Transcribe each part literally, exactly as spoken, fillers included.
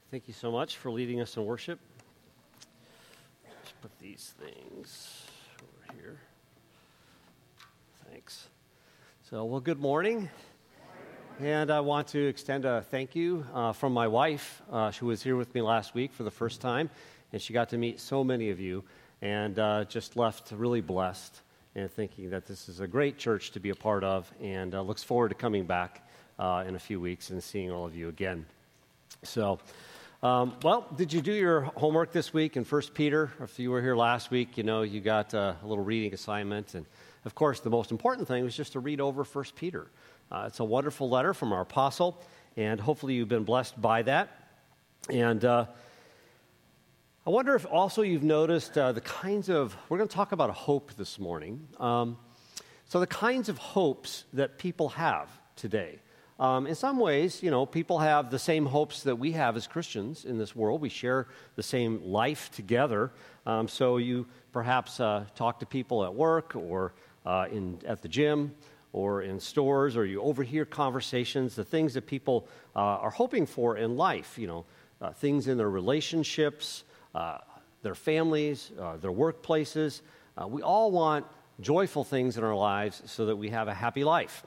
Thank you so much for leading us in worship. Let's put these things over here. Thanks. So, well, good morning. And I want to extend a thank you uh, from my wife, uh, who was here with me last week for the first time, and she got to meet so many of you, and uh, just left really blessed and thinking that this is a great church to be a part of, and uh, looks forward to coming back uh, in a few weeks and seeing all of you again. So, um, well, did you do your homework this week in First Peter? If you were here last week, you know you got uh, a little reading assignment, and of course, the most important thing was just to read over First Peter. Uh, it's a wonderful letter from our apostle, and hopefully you've been blessed by that. And uh, I wonder if also you've noticed uh, the kinds of, we're going to talk about hope this morning. Um, so the kinds of hopes that people have today. Um, in some ways, you know, people have the same hopes that we have as Christians in this world. We share the same life together. Um, so you perhaps uh, talk to people at work or uh, in at the gym or in stores, or you overhear conversations, the things that people uh, are hoping for in life, you know, uh, things in their relationships, uh, their families, uh, their workplaces. Uh, we all want joyful things in our lives so that we have a happy life.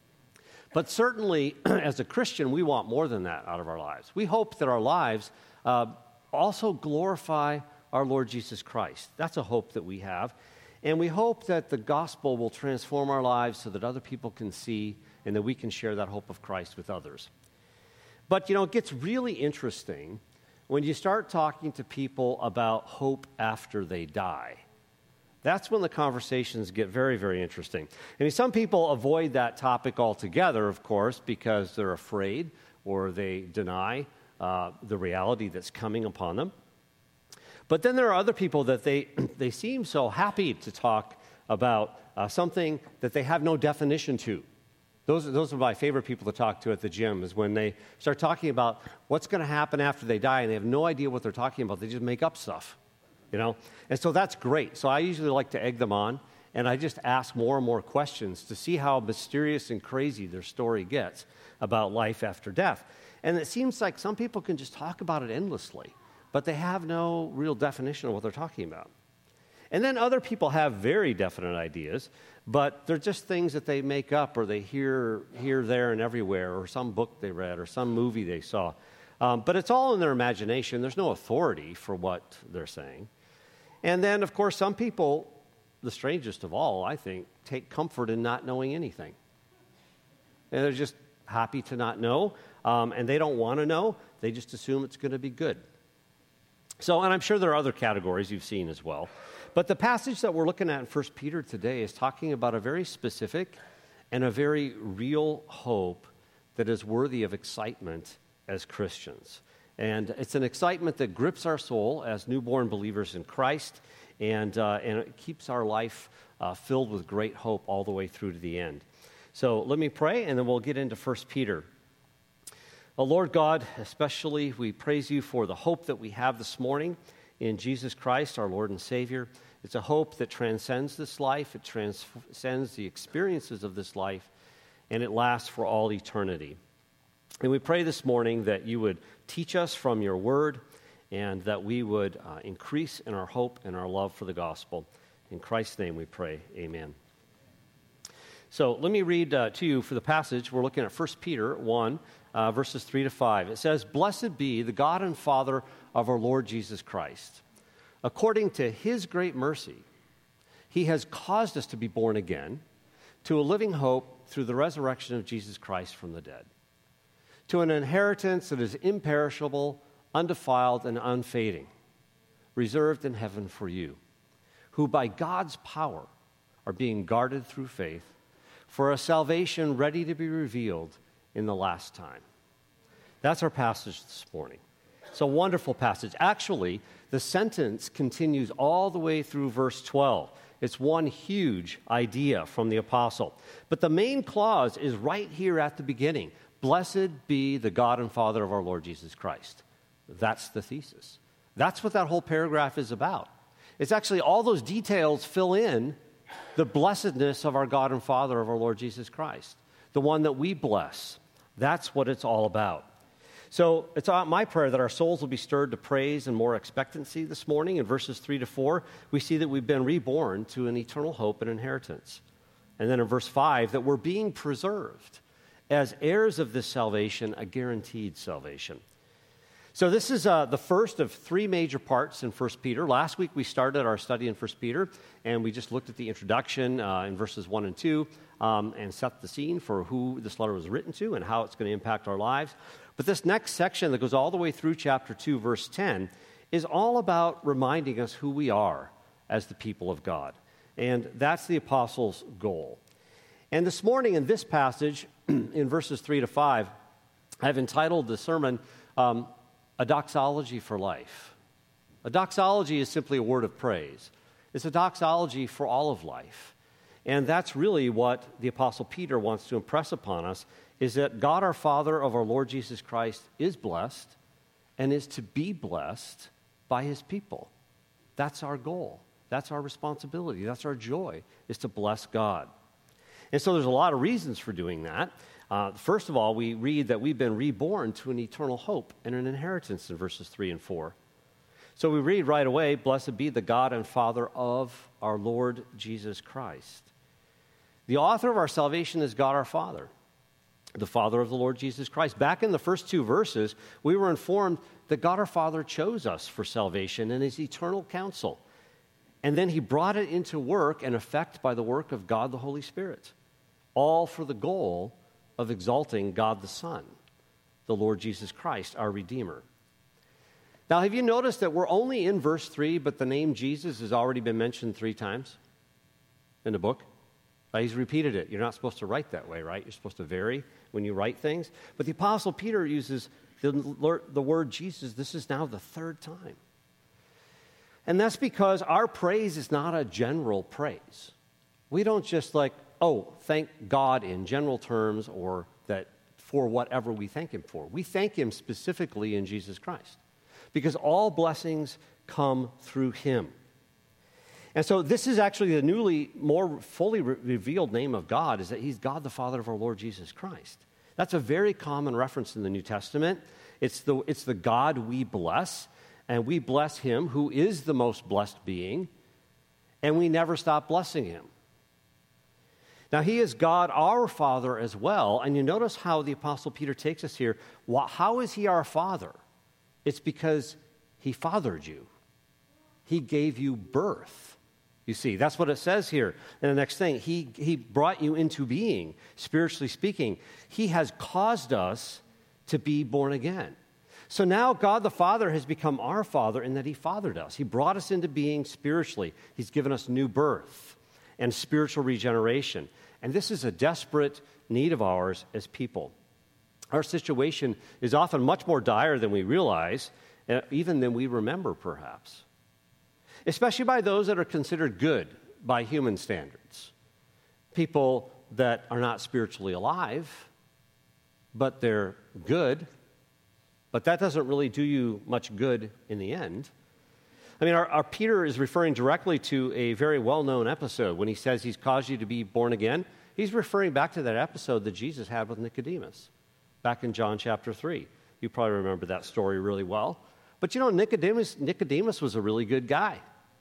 But certainly, as a Christian, we want more than that out of our lives. We hope that our lives uh, also glorify our Lord Jesus Christ. That's a hope that we have. And we hope that the gospel will transform our lives so that other people can see and that we can share that hope of Christ with others. But, you know, it gets really interesting when you start talking to people about hope after they die. That's when the conversations get very, very interesting. I mean, some people avoid that topic altogether, of course, because they're afraid or they deny uh, the reality that's coming upon them. But then there are other people that they they seem so happy to talk about uh, something that they have no definition to. Those, those are my favorite people to talk to at the gym, is when they start talking about what's going to happen after they die, and they have no idea what they're talking about. They just make up stuff. You know, and so that's great. So I usually like to egg them on, and I just ask more and more questions to see how mysterious and crazy their story gets about life after death. And it seems like some people can just talk about it endlessly, but they have no real definition of what they're talking about. And then other people have very definite ideas, but they're just things that they make up or they hear here, there, and everywhere, or some book they read or some movie they saw. Um, but it's all in their imagination. There's no authority for what they're saying. And then, of course, some people, the strangest of all, I think, take comfort in not knowing anything. And they're just happy to not know, um, and they don't want to know. They just assume it's going to be good. So, and I'm sure there are other categories you've seen as well. But the passage that we're looking at in First Peter today is talking about a very specific and a very real hope that is worthy of excitement as Christians. And it's an excitement that grips our soul as newborn believers in Christ, and uh, and it keeps our life uh, filled with great hope all the way through to the end. So let me pray, and then we'll get into First Peter. Oh, Lord God, especially we praise you for the hope that we have this morning in Jesus Christ, our Lord and Savior. It's a hope that transcends this life. It transcends the experiences of this life, and it lasts for all eternity. And we pray this morning that you would teach us from your word and that we would uh, increase in our hope and our love for the gospel. In Christ's name we pray, amen. So let me read uh, to you for the passage. We're looking at First Peter one, uh, verses three to five. It says, "Blessed be the God and Father of our Lord Jesus Christ. According to his great mercy, he has caused us to be born again to a living hope through the resurrection of Jesus Christ from the dead, to an inheritance that is imperishable, undefiled, and unfading, reserved in heaven for you, who by God's power are being guarded through faith for a salvation ready to be revealed in the last time." That's our passage this morning. It's a wonderful passage. Actually, the sentence continues all the way through verse twelve. It's one huge idea from the apostle. But the main clause is right here at the beginning. Blessed be the God and Father of our Lord Jesus Christ. That's the thesis. That's what that whole paragraph is about. It's actually all those details fill in the blessedness of our God and Father of our Lord Jesus Christ, the one that we bless. That's what it's all about. So it's my prayer that our souls will be stirred to praise and more expectancy this morning. In verses three to four, we see that we've been reborn to an eternal hope and inheritance. And then in verse five, that we're being preserved as heirs of this salvation, a guaranteed salvation. So this is uh, the first of three major parts in First Peter. Last week we started our study in First Peter, and we just looked at the introduction uh, in verses one and two um, and set the scene for who this letter was written to and how it's going to impact our lives. But this next section that goes all the way through chapter two, verse ten, is all about reminding us who we are as the people of God. And that's the apostles' goal. And this morning in this passage, in verses three to five, I've entitled the sermon, um, A Doxology for Life. A doxology is simply a word of praise. It's a doxology for all of life. And that's really what the Apostle Peter wants to impress upon us, is that God our Father of our Lord Jesus Christ is blessed and is to be blessed by his people. That's our goal. That's our responsibility. That's our joy, is to bless God. And so there's a lot of reasons for doing that. Uh, first of all, we read that we've been reborn to an eternal hope and an inheritance in verses three and four. So we read right away, blessed be the God and Father of our Lord Jesus Christ. The author of our salvation is God our Father, the Father of the Lord Jesus Christ. Back in the first two verses, we were informed that God our Father chose us for salvation in his eternal counsel. And then he brought it into work and effect by the work of God the Holy Spirit, all for the goal of exalting God the Son, the Lord Jesus Christ, our Redeemer. Now, have you noticed that we're only in verse three, but the name Jesus has already been mentioned three times in the book? Uh, he's repeated it. You're not supposed to write that way, right? You're supposed to vary when you write things. But the Apostle Peter uses the, the word Jesus. This is now the third time. And that's because our praise is not a general praise. We don't just like, oh, thank God in general terms or that for whatever we thank him for. We thank him specifically in Jesus Christ because all blessings come through him. And so this is actually the newly, more fully re- revealed name of God, is that he's God the Father of our Lord Jesus Christ. That's a very common reference in the New Testament. It's the, it's the God we bless, and we bless him who is the most blessed being, and we never stop blessing him. Now, he is God our Father as well, and you notice how the Apostle Peter takes us here. How is he our Father? It's because he fathered you. He gave you birth. You see, that's what it says here. And the next thing, he, he brought you into being, spiritually speaking. He has caused us to be born again. So now God the Father has become our Father in that he fathered us. He brought us into being spiritually. He's given us new birth and spiritual regeneration. And this is a desperate need of ours as people. Our situation is often much more dire than we realize, even than we remember perhaps. Especially by those that are considered good by human standards. People that are not spiritually alive, but they're good, but that doesn't really do you much good in the end. I mean, our, our Peter is referring directly to a very well-known episode. When he says he's caused you to be born again, he's referring back to that episode that Jesus had with Nicodemus, back in John chapter three. You probably remember that story really well. But you know, Nicodemus, Nicodemus was a really good guy.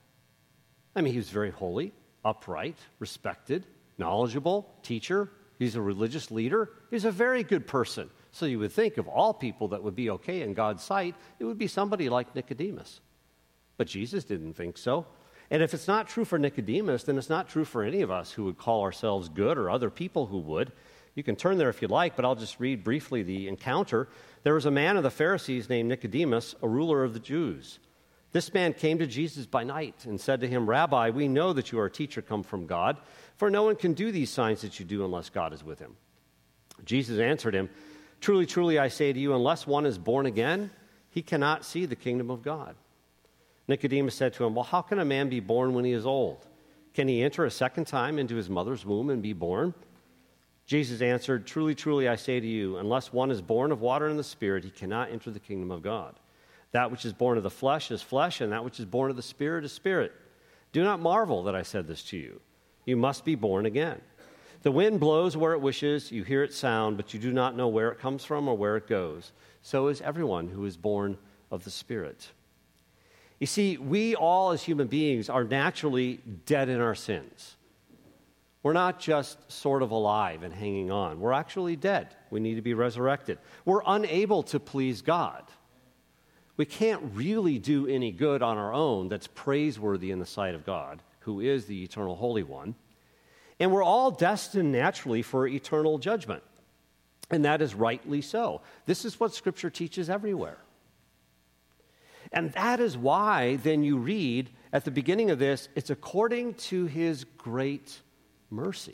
I mean, he was very holy, upright, respected, knowledgeable, teacher. He's a religious leader. He's a very good person. So you would think of all people that would be okay in God's sight, it would be somebody like Nicodemus. But Jesus didn't think so. And if it's not true for Nicodemus, then it's not true for any of us who would call ourselves good or other people who would. You can turn there if you'd like, but I'll just read briefly the encounter. There was a man of the Pharisees named Nicodemus, a ruler of the Jews. This man came to Jesus by night and said to him, Rabbi, we know that you are a teacher come from God, for no one can do these signs that you do unless God is with him. Jesus answered him, Truly, truly, I say to you, unless one is born again, he cannot see the kingdom of God. Nicodemus said to him, Well, how can a man be born when he is old? Can he enter a second time into his mother's womb and be born? Jesus answered, Truly, truly, I say to you, unless one is born of water and the Spirit, he cannot enter the kingdom of God. That which is born of the flesh is flesh, and that which is born of the Spirit is spirit. Do not marvel that I said this to you. You must be born again. The wind blows where it wishes, you hear its sound, but you do not know where it comes from or where it goes. so is everyone who is born of the Spirit. You see, we all as human beings are naturally dead in our sins. We're not just sort of alive and hanging on. We're actually dead. We need to be resurrected. We're unable to please God. We can't really do any good on our own that's praiseworthy in the sight of God, who is the eternal Holy One. And we're all destined naturally for eternal judgment. And that is rightly so. This is what Scripture teaches everywhere. And that is why then you read at the beginning of this, it's according to his great mercy.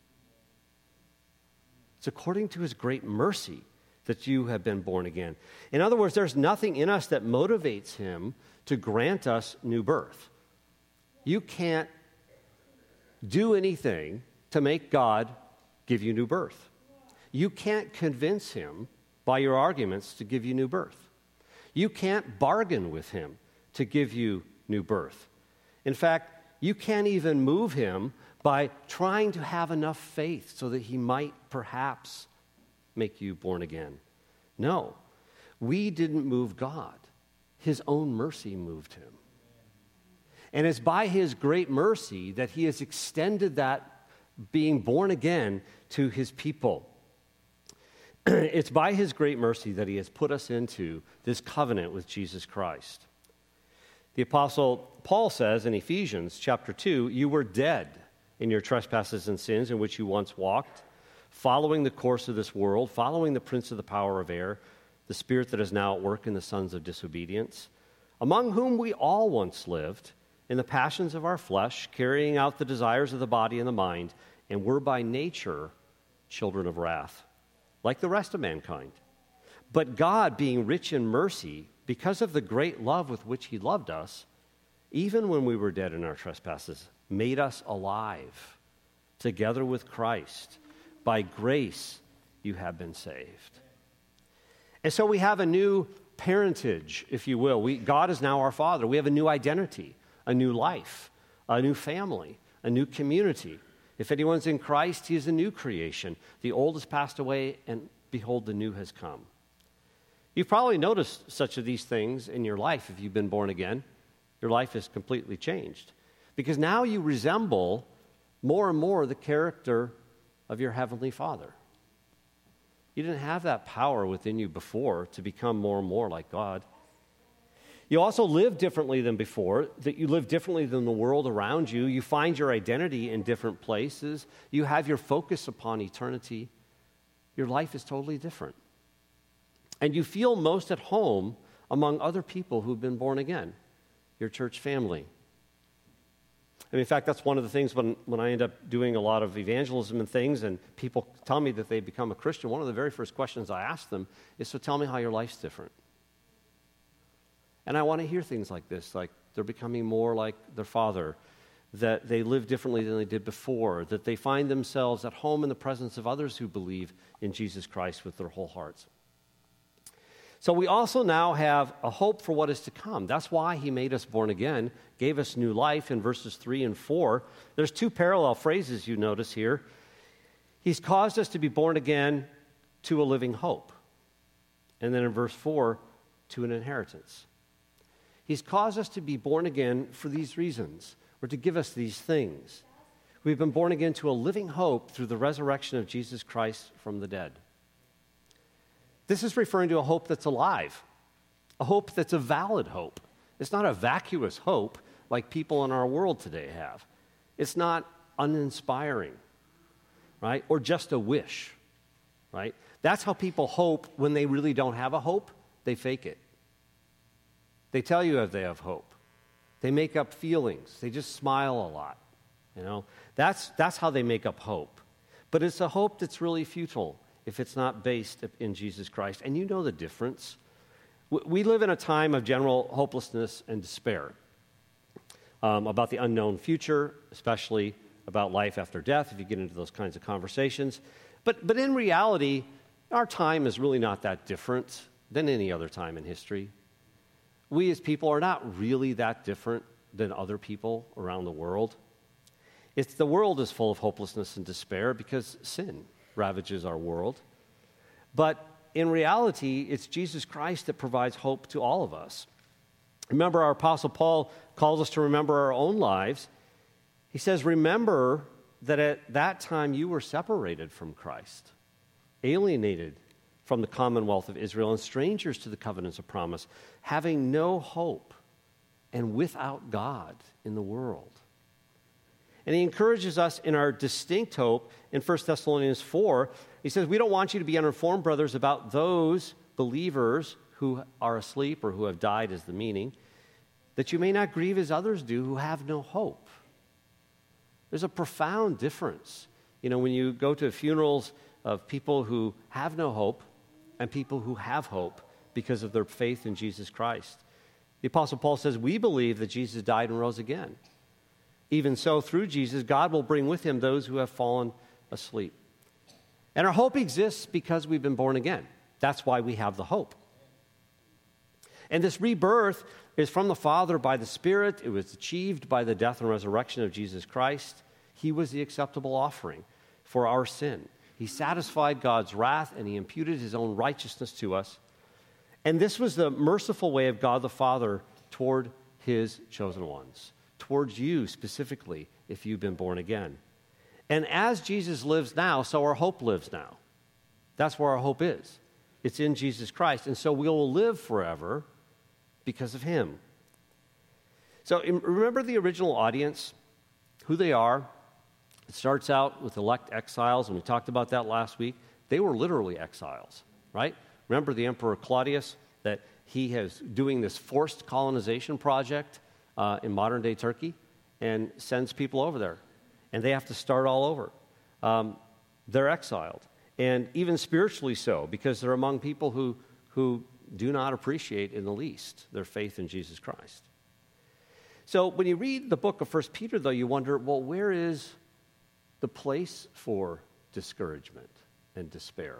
It's according to his great mercy that you have been born again. In other words, there's nothing in us that motivates him to grant us new birth. You can't do anything to make God give you new birth. You can't convince him by your arguments to give you new birth. You can't bargain with him to give you new birth. In fact, you can't even move him by trying to have enough faith so that he might perhaps make you born again. No, we didn't move God. His own mercy moved him. And it's by his great mercy that he has extended that being born again to his people. It's by his great mercy that he has put us into this covenant with Jesus Christ. The Apostle Paul says in Ephesians chapter two, you were dead in your trespasses and sins in which you once walked, following the course of this world, following the prince of the power of air, the spirit that is now at work in the sons of disobedience, among whom we all once lived in the passions of our flesh, carrying out the desires of the body and the mind, and were by nature children of wrath, like the rest of mankind. But God, being rich in mercy, because of the great love with which he loved us, even when we were dead in our trespasses, made us alive together with Christ. By grace you have been saved. And so we have a new parentage, if you will. We, God is now our Father. We have a new identity, a new life, a new family, a new community. If anyone's in Christ, he is a new creation. The old has passed away, and behold, the new has come. You've probably noticed such of these things in your life if you've been born again. Your life is completely changed. Because now you resemble more and more the character of your Heavenly Father. You didn't have that power within you before to become more and more like God. You also live differently than before, that you live differently than the world around you. You find your identity in different places. You have your focus upon eternity. Your life is totally different. And you feel most at home among other people who've been born again, your church family. I mean, in fact, that's one of the things when, when I end up doing a lot of evangelism and things, and people tell me that they become a Christian, one of the very first questions I ask them is, so tell me how your life's different. And I want to hear things like this, like they're becoming more like their father, that they live differently than they did before, that they find themselves at home in the presence of others who believe in Jesus Christ with their whole hearts. So we also now have a hope for what is to come. That's why he made us born again, gave us new life in verses three and four. There's two parallel phrases you notice here. He's caused us to be born again to a living hope. And then in verse four, to an inheritance. He's caused us to be born again for these reasons, or to give us these things. We've been born again to a living hope through the resurrection of Jesus Christ from the dead. This is referring to a hope that's alive, a hope that's a valid hope. It's not a vacuous hope like people in our world today have. It's not uninspiring, right? Or just a wish, right? That's how people hope when they really don't have a hope. They fake it. They tell you if they have hope. They make up feelings. They just smile a lot, you know? That's, that's how they make up hope. But it's a hope that's really futile if it's not based in Jesus Christ. And you know the difference. We live in a time of general hopelessness and despair um, about the unknown future, especially about life after death, if you get into those kinds of conversations. But, but in reality, our time is really not that different than any other time in history. We as people are not really that different than other people around the world. It's the world is full of hopelessness and despair because sin ravages our world. But in reality, it's Jesus Christ that provides hope to all of us. Remember, our Apostle Paul calls us to remember our own lives. He says, remember that at that time you were separated from Christ, alienated from the commonwealth of Israel, and strangers to the covenants of promise, having no hope and without God in the world. And he encourages us in our distinct hope in First Thessalonians four. He says, we don't want you to be uninformed, brothers, about those believers who are asleep or who have died is the meaning, that you may not grieve as others do who have no hope. There's a profound difference, you know, when you go to funerals of people who have no hope and people who have hope because of their faith in Jesus Christ. The Apostle Paul says, we believe that Jesus died and rose again. Even so, through Jesus, God will bring with him those who have fallen asleep. And our hope exists because we've been born again. That's why we have the hope. And this rebirth is from the Father by the Spirit. It was achieved by the death and resurrection of Jesus Christ. He was the acceptable offering for our sin. He satisfied God's wrath, and he imputed his own righteousness to us. And this was the merciful way of God the Father toward his chosen ones, towards you specifically, if you've been born again. And as Jesus lives now, so our hope lives now. That's where our hope is. It's in Jesus Christ. And so we will live forever because of him. So remember the original audience, who they are. It starts out with elect exiles, and we talked about that last week. They were literally exiles, right? Remember the Emperor Claudius, that he is doing this forced colonization project uh, in modern-day Turkey and sends people over there. And they have to start all over. Um, they're exiled, and even spiritually so, because they're among people who, who do not appreciate in the least their faith in Jesus Christ. So when you read the book of First Peter, though, you wonder, well, where is the place for discouragement and despair?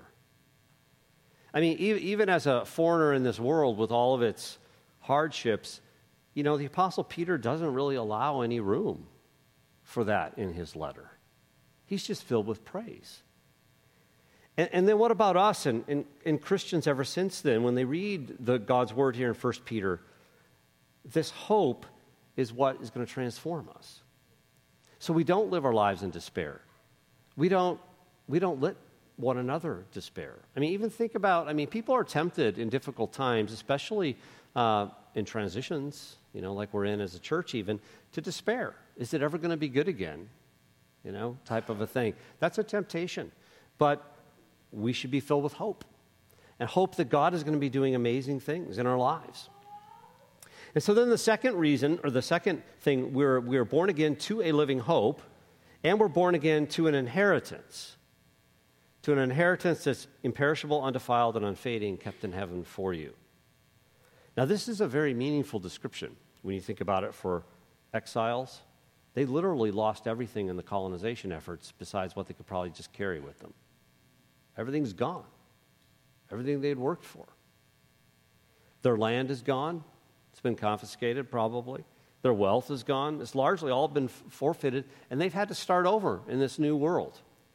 I mean, even as a foreigner in this world with all of its hardships, you know, the Apostle Peter doesn't really allow any room for that in his letter. He's just filled with praise. And, and then what about us and, and, and Christians ever since then? When they read the God's word here in First Peter, this hope is what is going to transform us. So we don't live our lives in despair. We don't, we don't let one another despair. I mean, even think about, I mean, people are tempted in difficult times, especially uh, in transitions, you know, like we're in as a church even, to despair. Is it ever going to be good again? You know, type of a thing. That's a temptation. But we should be filled with hope. And hope that God is going to be doing amazing things in our lives. And so then the second reason, or the second thing, we're, we're born again to a living hope, and we're born again to an inheritance. To an inheritance that's imperishable, undefiled, and unfading, kept in heaven for you. Now, this is a very meaningful description when you think about it for exiles. They literally lost everything in the colonization efforts besides what they could probably just carry with them. Everything's gone. Everything they'd worked for. Their land is gone. It's been confiscated, probably. Their wealth is gone. It's largely all been forfeited, and they've had to start over in this new world.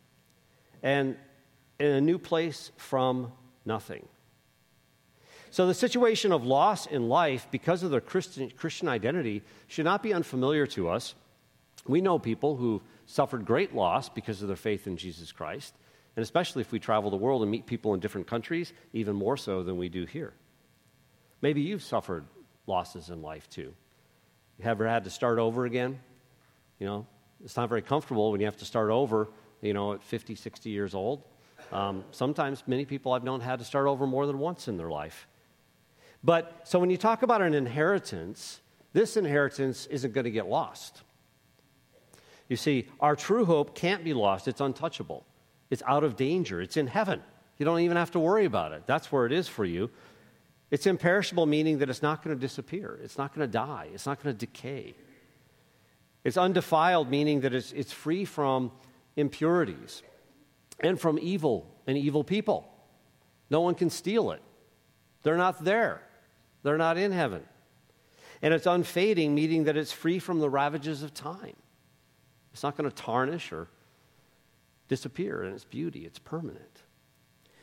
And in a new place from nothing. So the situation of loss in life because of their Christian, Christian identity should not be unfamiliar to us. We know people who suffered great loss because of their faith in Jesus Christ, and especially if we travel the world and meet people in different countries, even more so than we do here. Maybe you've suffered losses in life too. You ever had to start over again? You know, it's not very comfortable when you have to start over, you know, at fifty, sixty years old. Um, sometimes many people I've known had to start over more than once in their life. But so when you talk about an inheritance, this inheritance isn't going to get lost. You see, our true hope can't be lost. It's untouchable. It's out of danger. It's in heaven. You don't even have to worry about it. That's where it is for you. It's imperishable, meaning that it's not going to disappear. It's not going to die. It's not going to decay. It's undefiled, meaning that it's, it's free from impurities and from evil and evil people. No one can steal it. They're not there. They're not in heaven. And it's unfading, meaning that it's free from the ravages of time. It's not going to tarnish or disappear in its beauty. It's permanent.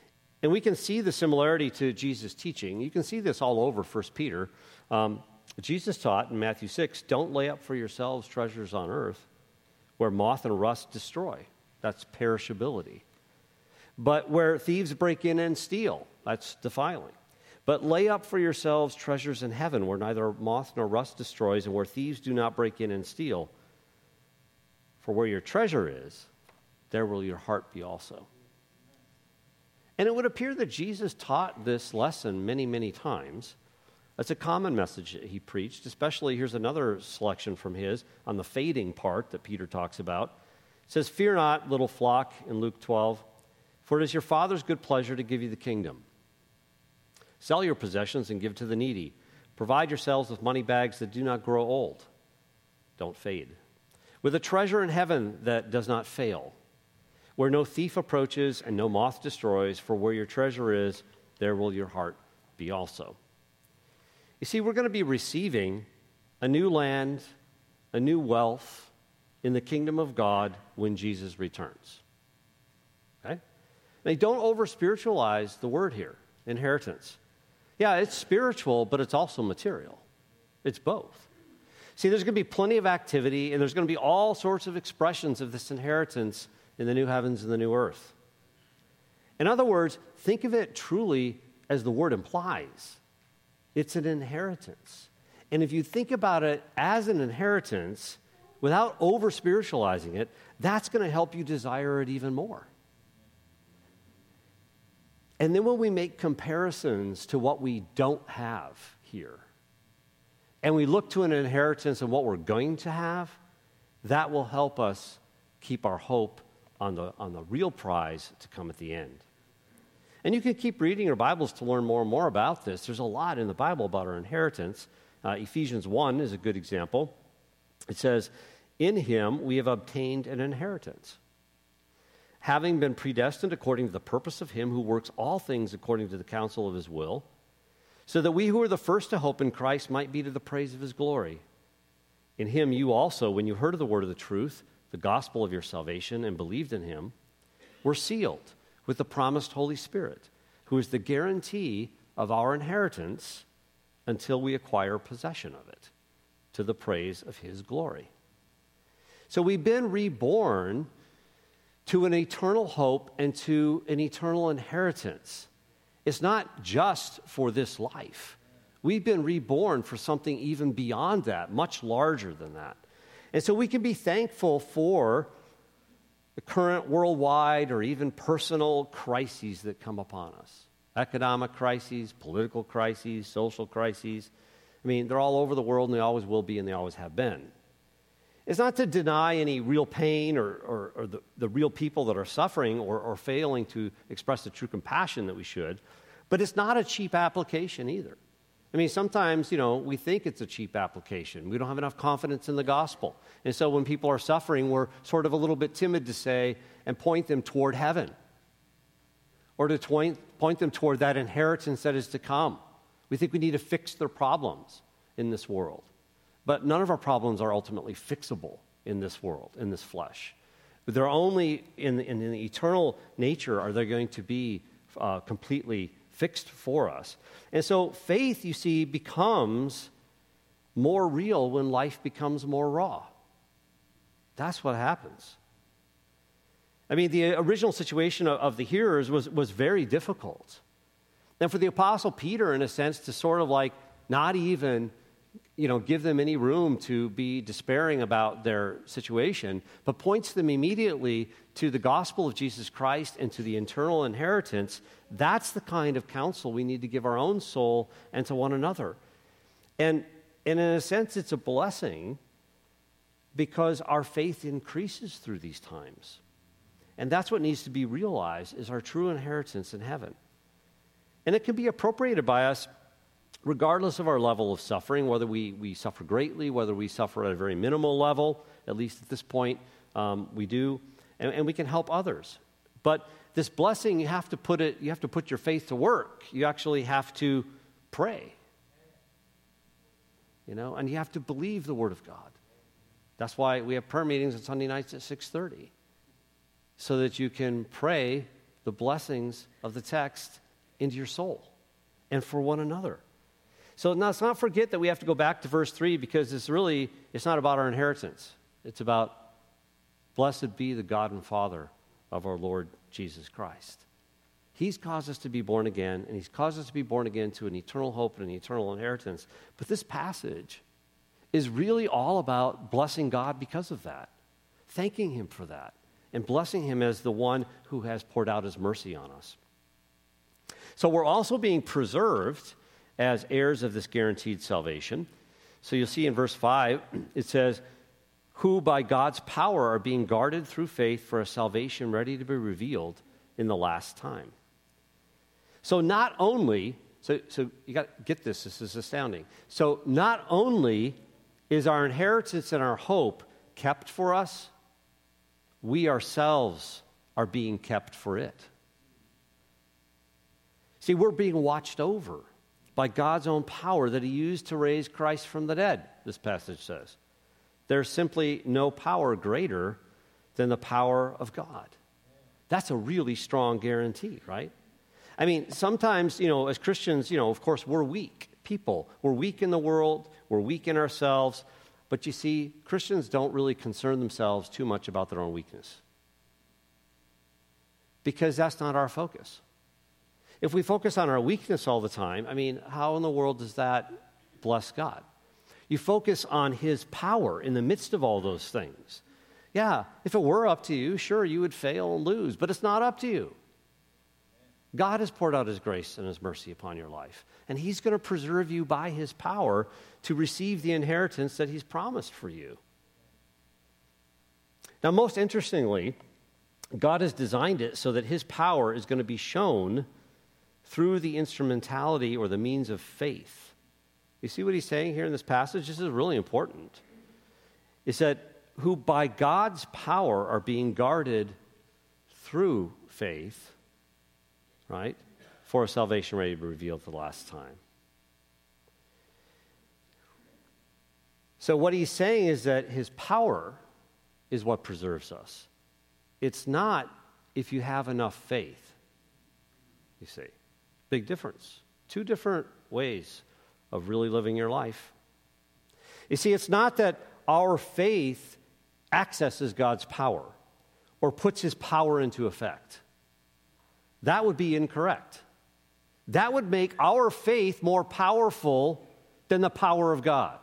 And we can see the similarity to Jesus' teaching. You can see this all over First Peter. Um, Jesus taught in Matthew six, don't lay up for yourselves treasures on earth where moth and rust destroy. That's perishability. But where thieves break in and steal, that's defiling. But lay up for yourselves treasures in heaven where neither moth nor rust destroys and where thieves do not break in and steal. For where your treasure is, there will your heart be also. And it would appear that Jesus taught this lesson many, many times. That's a common message that he preached, especially, here's another selection from his on the fading part that Peter talks about. It says, fear not, little flock, in Luke twelve, for it is your Father's good pleasure to give you the kingdom. Sell your possessions and give to the needy. Provide yourselves with money bags that do not grow old, don't fade, with a treasure in heaven that does not fail, where no thief approaches and no moth destroys, for where your treasure is, there will your heart be also. You see, we're going to be receiving a new land, a new wealth in the kingdom of God when Jesus returns. Okay? Now, don't over-spiritualize the word here, inheritance. Yeah, it's spiritual, but it's also material. It's both. See, there's going to be plenty of activity, and there's going to be all sorts of expressions of this inheritance in the new heavens and the new earth. In other words, think of it truly as the word implies. It's an inheritance. And if you think about it as an inheritance, without over-spiritualizing it, that's going to help you desire it even more. And then when we make comparisons to what we don't have here, and we look to an inheritance of what we're going to have, that will help us keep our hope on the, on the real prize to come at the end. And you can keep reading your Bibles to learn more and more about this. There's a lot in the Bible about our inheritance. Uh, Ephesians one is a good example. It says, in him we have obtained an inheritance, having been predestined according to the purpose of him who works all things according to the counsel of his will, so that we who are the first to hope in Christ might be to the praise of his glory. In him you also, when you heard of the word of the truth, the gospel of your salvation, and believed in him, were sealed with the promised Holy Spirit, who is the guarantee of our inheritance until we acquire possession of it, to the praise of his glory. So we've been reborn to an eternal hope and to an eternal inheritance. It's not just for this life. We've been reborn for something even beyond that, much larger than that. And so we can be thankful for the current worldwide or even personal crises that come upon us. Economic crises, political crises, social crises. I mean, they're all over the world, and they always will be, and they always have been. It's not to deny any real pain or, or, or the, the real people that are suffering or, or failing to express the true compassion that we should, but it's not a cheap application either. I mean, sometimes, you know, we think it's a cheap application. We don't have enough confidence in the gospel. And so when people are suffering, we're sort of a little bit timid to say and point them toward heaven or to point, point them toward that inheritance that is to come. We think we need to fix their problems in this world. But none of our problems are ultimately fixable in this world, in this flesh. But they're only in, in the eternal nature are they going to be uh, completely fixed for us. And so faith, you see, becomes more real when life becomes more raw. That's what happens. I mean, the original situation of, of the hearers was, was very difficult. And for the Apostle Peter, in a sense, to sort of like not even, you know, give them any room to be despairing about their situation, but points them immediately to the gospel of Jesus Christ and to the eternal inheritance. That's the kind of counsel we need to give our own soul and to one another. And, and in a sense, it's a blessing because our faith increases through these times. And that's what needs to be realized is our true inheritance in heaven. And it can be appropriated by us regardless of our level of suffering, whether we, we suffer greatly, whether we suffer at a very minimal level, at least at this point um, we do, and, and we can help others. But this blessing, you have to put it, you have to put your faith to work. You actually have to pray, you know, and you have to believe the Word of God. That's why we have prayer meetings on Sunday nights at six thirty, so that you can pray the blessings of the text into your soul and for one another. So now let's not forget that we have to go back to verse three, because it's really, it's not about our inheritance. It's about, blessed be the God and Father of our Lord Jesus Christ. He's caused us to be born again, and he's caused us to be born again to an eternal hope and an eternal inheritance. But this passage is really all about blessing God because of that, thanking him for that, and blessing him as the one who has poured out his mercy on us. So we're also being preserved as heirs of this guaranteed salvation. So you'll see in verse five, it says, who by God's power are being guarded through faith for a salvation ready to be revealed in the last time. So not only, so, so you got to get this, this is astounding. So not only is our inheritance and our hope kept for us, we ourselves are being kept for it. See, we're being watched over by God's own power that he used to raise Christ from the dead, this passage says. There's simply no power greater than the power of God. That's a really strong guarantee, right? I mean, sometimes, you know, as Christians, you know, of course, we're weak people. We're weak in the world. We're weak in ourselves. But you see, Christians don't really concern themselves too much about their own weakness, because that's not our focus. If we focus on our weakness all the time, I mean, how in the world does that bless God? You focus on his power in the midst of all those things. Yeah, if it were up to you, sure, you would fail and lose, but it's not up to you. God has poured out his grace and his mercy upon your life, and he's going to preserve you by his power to receive the inheritance that he's promised for you. Now, most interestingly, God has designed it so that his power is going to be shown through the instrumentality or the means of faith. You see what he's saying here in this passage? This is really important. It's that who by God's power are being guarded through faith, right, for a salvation ready to be revealed for the last time. So what he's saying is that his power is what preserves us. It's not if you have enough faith, you see. Big difference. Two different ways of really living your life. You see, it's not that our faith accesses God's power or puts his power into effect. That would be incorrect. That would make our faith more powerful than the power of God.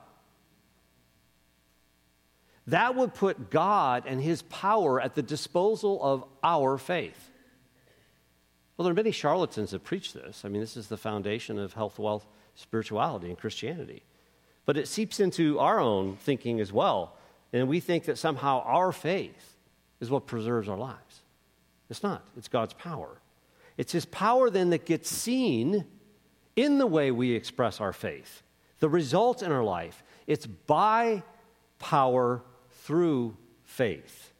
That would put God and his power at the disposal of our faith. Well, there are many charlatans that preach this. I mean, this is the foundation of health, wealth, spirituality, and Christianity. But it seeps into our own thinking as well. And we think that somehow our faith is what preserves our lives. It's not. It's God's power. It's his power then that gets seen in the way we express our faith. The result in our life, it's by power through faith.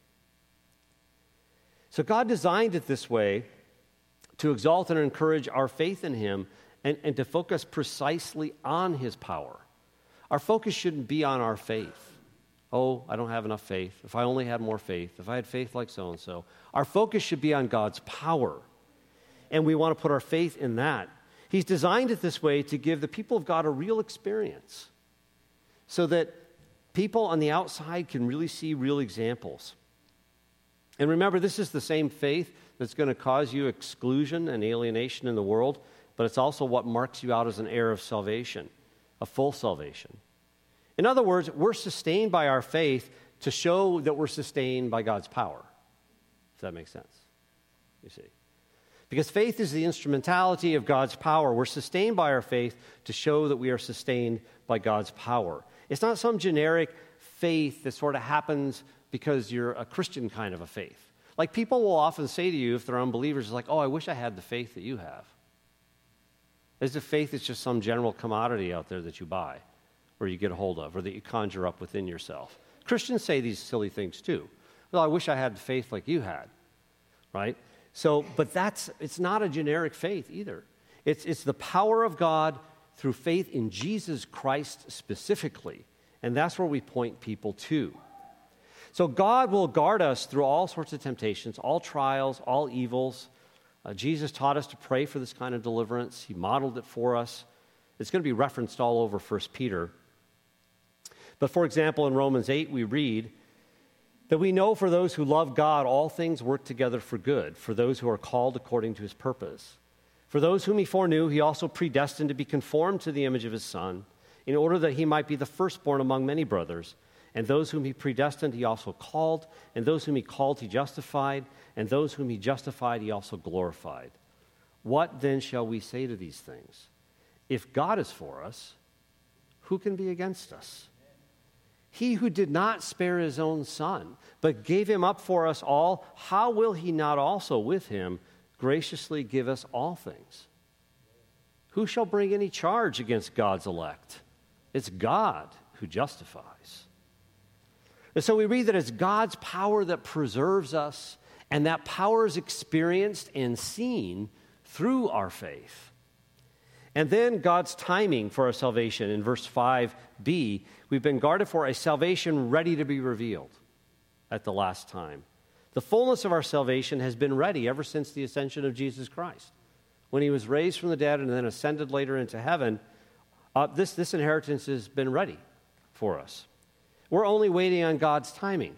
So God designed it this way to exalt and encourage our faith in him and, and to focus precisely on his power. Our focus shouldn't be on our faith. Oh, I don't have enough faith. If I only had more faith, if I had faith like so-and-so. Our focus should be on God's power. And we want to put our faith in that. He's designed it this way to give the people of God a real experience so that people on the outside can really see real examples. And remember, this is the same faith that's going to cause you exclusion and alienation in the world, but it's also what marks you out as an heir of salvation, a full salvation. In other words, we're sustained by our faith to show that we're sustained by God's power, if that makes sense, you see. Because faith is the instrumentality of God's power. We're sustained by our faith to show that we are sustained by God's power. It's not some generic faith that sort of happens because you're a Christian kind of a faith. Like people will often say to you, if they're unbelievers, like, oh, I wish I had the faith that you have. As if faith is just some general commodity out there that you buy or you get a hold of or that you conjure up within yourself. Christians say these silly things too. Well, I wish I had the faith like you had, right? So, but that's, it's not a generic faith either. It's, it's the power of God through faith in Jesus Christ specifically. And that's where we point people to. So God will guard us through all sorts of temptations, all trials, all evils, Uh, Jesus taught us to pray for this kind of deliverance. He modeled it for us. It's going to be referenced all over First Peter. But for example, in Romans eight, we read that we know for those who love God, all things work together for good, for those who are called according to his purpose. For those whom he foreknew, he also predestined to be conformed to the image of his Son, in order that he might be the firstborn among many brothers. And those whom he predestined, he also called. And those whom he called, he justified. And those whom he justified, he also glorified. What then shall we say to these things? If God is for us, who can be against us? He who did not spare his own Son, but gave him up for us all, how will he not also with him graciously give us all things? Who shall bring any charge against God's elect? It's God who justifies. And so we read that it's God's power that preserves us, and that power is experienced and seen through our faith. And then God's timing for our salvation. In verse five b, we've been guarded for a salvation ready to be revealed at the last time. The fullness of our salvation has been ready ever since the ascension of Jesus Christ. When he was raised from the dead and then ascended later into heaven, uh, this, this inheritance has been ready for us. We're only waiting on God's timing,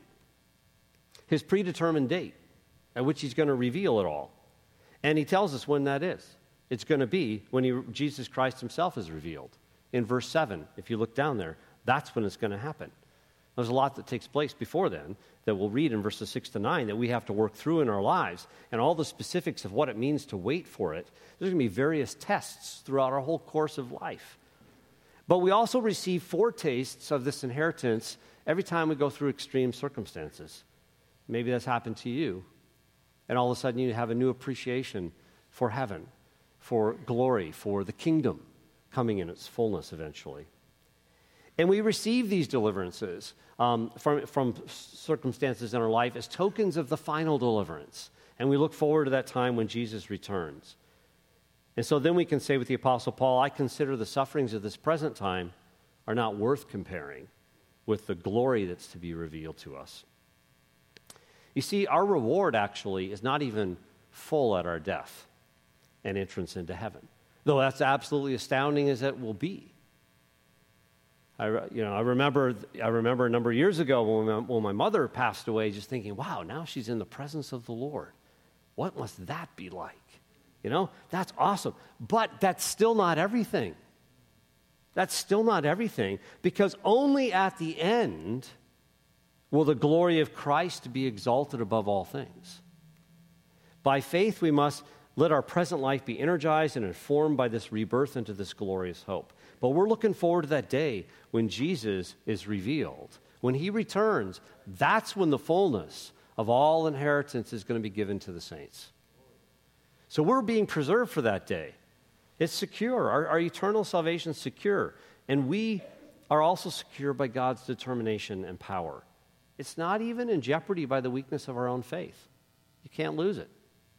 his predetermined date at which he's going to reveal it all. And he tells us when that is. It's going to be when he, Jesus Christ himself is revealed. In verse seven, if you look down there, that's when it's going to happen. There's a lot that takes place before then that we'll read in verses six to nine that we have to work through in our lives, and all the specifics of what it means to wait for it. There's going to be various tests throughout our whole course of life. But we also receive foretastes of this inheritance every time we go through extreme circumstances. Maybe that's happened to you, and all of a sudden you have a new appreciation for heaven, for glory, for the kingdom coming in its fullness eventually. And we receive these deliverances um, from, from circumstances in our life as tokens of the final deliverance. And we look forward to that time when Jesus returns. And so then we can say with the Apostle Paul, I consider the sufferings of this present time are not worth comparing with the glory that's to be revealed to us. You see, our reward actually is not even full at our death and entrance into heaven, though that's absolutely astounding as it will be. I, you know, I remember, I remember a number of years ago when my, when my mother passed away, just thinking, wow, now she's in the presence of the Lord. What must that be like? You know, that's awesome. But that's still not everything. That's still not everything, because only at the end will the glory of Christ be exalted above all things. By faith, we must let our present life be energized and informed by this rebirth into this glorious hope. But we're looking forward to that day when Jesus is revealed. When he returns, that's when the fullness of all inheritance is going to be given to the saints. So we're being preserved for that day. It's secure. Our, our eternal salvation is secure. And we are also secure by God's determination and power. It's not even in jeopardy by the weakness of our own faith. You can't lose it.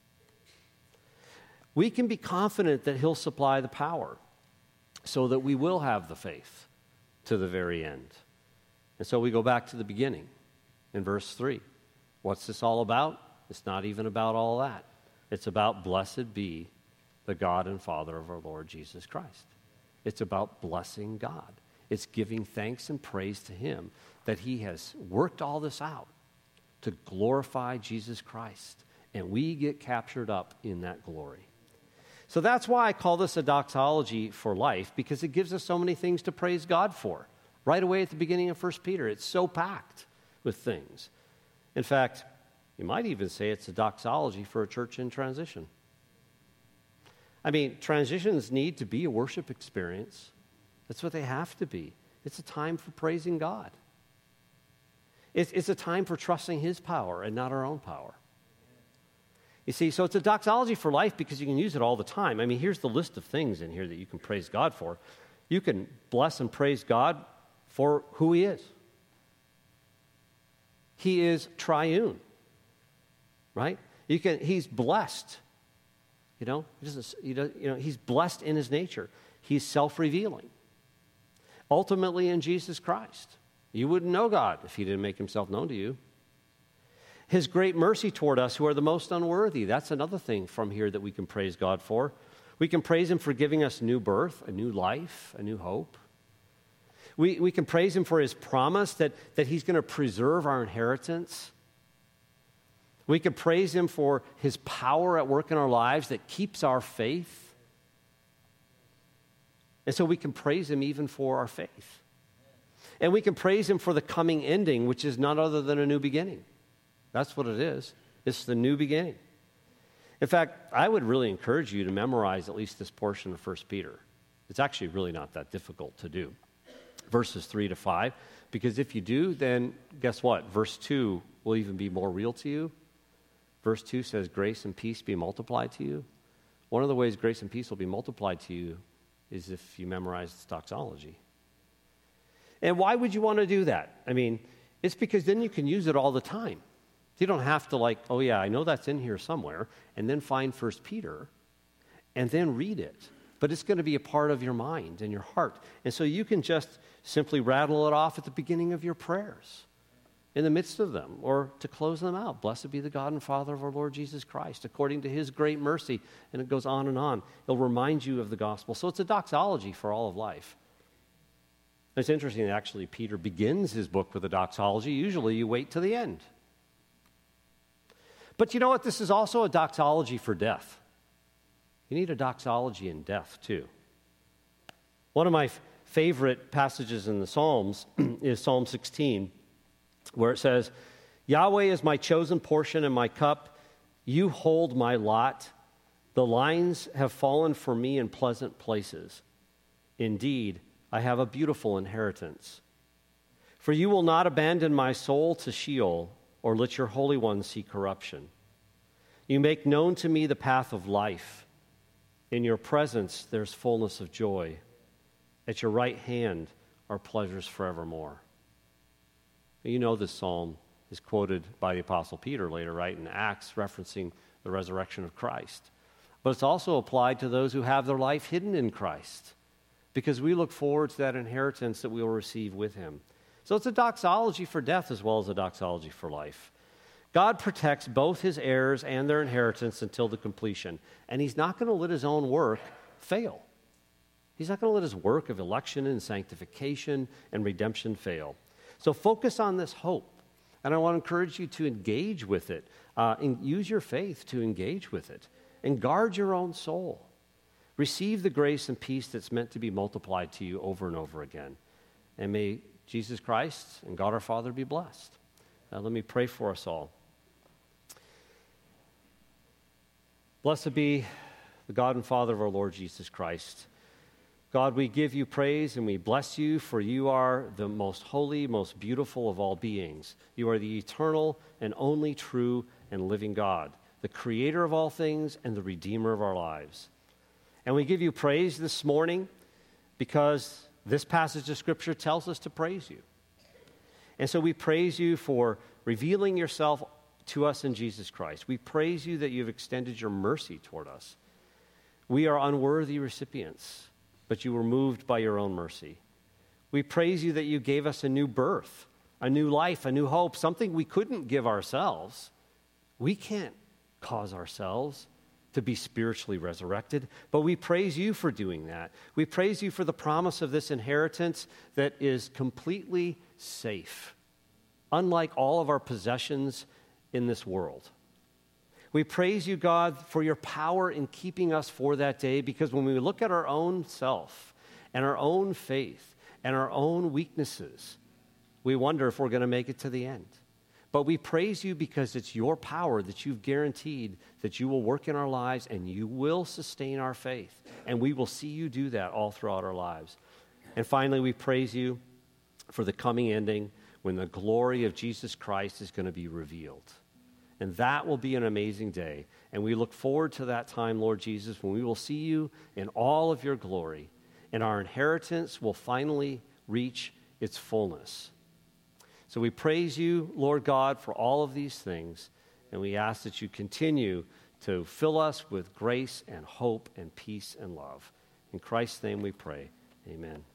We can be confident that he'll supply the power so that we will have the faith to the very end. And so we go back to the beginning in verse three. What's this all about? It's not even about all that. It's about blessed be the God and Father of our Lord Jesus Christ. It's about blessing God. It's giving thanks and praise to him that he has worked all this out to glorify Jesus Christ, and we get captured up in that glory. So that's why I call this a doxology for life, because it gives us so many things to praise God for. Right away at the beginning of First Peter, it's so packed with things. In fact, you might even say it's a doxology for a church in transition. I mean, transitions need to be a worship experience. That's what they have to be. It's a time for praising God. It's, it's a time for trusting his power and not our own power. You see, so it's a doxology for life because you can use it all the time. I mean, here's the list of things in here that you can praise God for. You can bless and praise God for who he is. He is triune, right? You can. He's blessed. You know, he doesn't. He does, you know, he's blessed in his nature. He's self-revealing. Ultimately, in Jesus Christ, you wouldn't know God if he didn't make himself known to you. His great mercy toward us who are the most unworthy. That's another thing from here that we can praise God for. We can praise him for giving us new birth, a new life, a new hope. We, we can praise him for his promise that, that he's going to preserve our inheritance. We can praise him for his power at work in our lives that keeps our faith. And so we can praise him even for our faith. And we can praise him for the coming ending, which is none other than a new beginning. That's what it is. It's the new beginning. In fact, I would really encourage you to memorize at least this portion of First Peter. It's actually really not that difficult to do. Verses three to five. Because if you do, then guess what? Verse two will even be more real to you. Verse two says, grace and peace be multiplied to you. One of the ways grace and peace will be multiplied to you is if you memorize this doxology. And why would you want to do that? I mean, it's because then you can use it all the time. You don't have to like, oh yeah, I know that's in here somewhere, and then find First Peter, and then read it. But it's going to be a part of your mind and your heart. And so you can just simply rattle it off at the beginning of your prayers, in the midst of them, or to close them out. Blessed be the God and Father of our Lord Jesus Christ, according to his great mercy. And it goes on and on. It'll remind you of the gospel. So it's a doxology for all of life. It's interesting, actually, Peter begins his book with a doxology. Usually you wait to the end. But you know what? This is also a doxology for death. You need a doxology in death, too. One of my f- favorite passages in the Psalms is Psalm sixteen, where it says, Yahweh is my chosen portion and my cup. You hold my lot. The lines have fallen for me in pleasant places. Indeed, I have a beautiful inheritance. For you will not abandon my soul to Sheol, or let your Holy One see corruption. You make known to me the path of life. In your presence there's fullness of joy. At your right hand are pleasures forevermore. You know this psalm is quoted by the Apostle Peter later, right, in Acts, referencing the resurrection of Christ. But it's also applied to those who have their life hidden in Christ, because we look forward to that inheritance that we will receive with him. So it's a doxology for death as well as a doxology for life. God protects both his heirs and their inheritance until the completion. And he's not going to let his own work fail. He's not going to let his work of election and sanctification and redemption fail. So focus on this hope. And I want to encourage you to engage with it. Uh, and use your faith to engage with it. And guard your own soul. Receive the grace and peace that's meant to be multiplied to you over and over again. And may Jesus Christ and God our Father be blessed. Uh, let me pray for us all. Blessed be the God and Father of our Lord Jesus Christ. God, we give you praise and we bless you, for you are the most holy, most beautiful of all beings. You are the eternal and only true and living God, the creator of all things and the redeemer of our lives. And we give you praise this morning because this passage of Scripture tells us to praise you. And so we praise you for revealing yourself to us in Jesus Christ. We praise you that you've extended your mercy toward us. We are unworthy recipients, but you were moved by your own mercy. We praise you that you gave us a new birth, a new life, a new hope, something we couldn't give ourselves. We can't cause ourselves to be spiritually resurrected, but we praise you for doing that. We praise you for the promise of this inheritance that is completely safe, unlike all of our possessions in this world. We praise you, God, for your power in keeping us for that day, because when we look at our own self and our own faith and our own weaknesses, we wonder if we're going to make it to the end. But we praise you because it's your power that you've guaranteed that you will work in our lives and you will sustain our faith. And we will see you do that all throughout our lives. And finally, we praise you for the coming ending when the glory of Jesus Christ is going to be revealed. And that will be an amazing day. And we look forward to that time, Lord Jesus, when we will see you in all of your glory. And our inheritance will finally reach its fullness. So we praise you, Lord God, for all of these things, and we ask that you continue to fill us with grace and hope and peace and love. In Christ's name we pray. Amen.